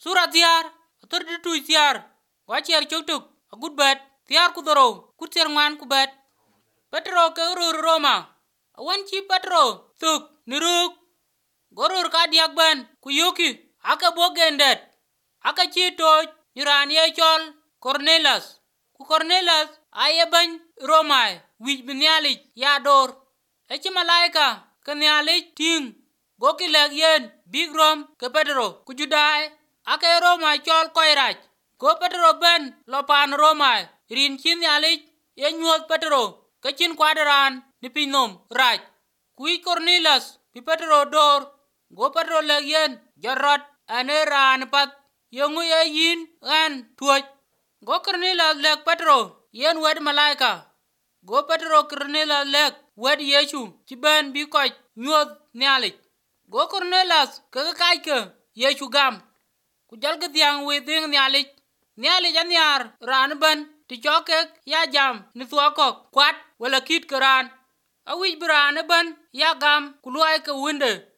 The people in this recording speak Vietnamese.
Sura tiar, atur di tu tiar. Wachier choktuk, a good bet. Tiar kudoro, kutier man kubet. Petro ke urur Roma. Awan chi Petro, tuk, niruk. Gorur ka diak ben, kuyoki. Aka bogendet. Aka chi toj, niran ye chol, Cornelius. Ku Cornelius, aye bany Romai, wij binialik yador. Echi malaika, kanialik ting. Goki leg yen, big rom, ke Petro, kujudai. Aka Romai chol koiraj. Go Petro ben, lopan Romai. Rin chin yalik, ye nyuot Petro. Kachin kwadaran, ni pinom, raj. Kui Cornelius, pi Petro dor. Go Petro leg yen, jarot, ane ran pat. Yongu ye yin, an, tuoj. Go Cornelius leg Petro, yen wed malaika. Go Petro Cornelius leg, wed Yesu, chiben bi koch, nyuot nyalik. Go Cornelius, kaka kaike, Yesu gam. Kujal ke tiang within nyalik. Nyalik anyar, ran ben, ti chokek, ya jam, ni thuakok, kwat, wala kit keran. Awij beran ben, ya gam, kuluai ke winde.